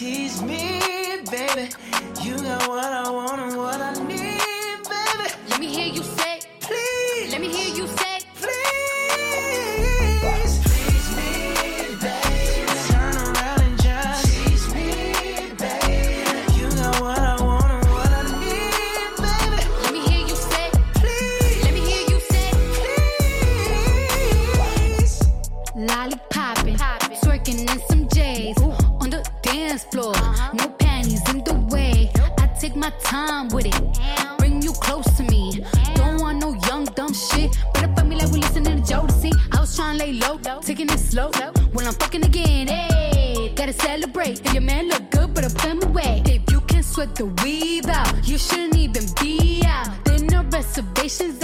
tease me, baby. You got what I want and what I need, baby. Let me hear you say, please. Let me hear you say, please. Please me, baby. Turn around and just tease me, baby. You got what I want and what I need, baby. Let me hear you say, please. Let me hear you say, please. Lollipopping, twerking in some J's on the dance floor. No panties in the way. I take my time with it. Bring you close to me. Don't want no young dumb shit. Better fuck me like we listening to Jodeci. I was trying to lay low, taking it slow. When I'm fucking again, hey, gotta celebrate. If your man look good, better put him away. If you can sweat the weave out, you shouldn't even be out. There no reservations.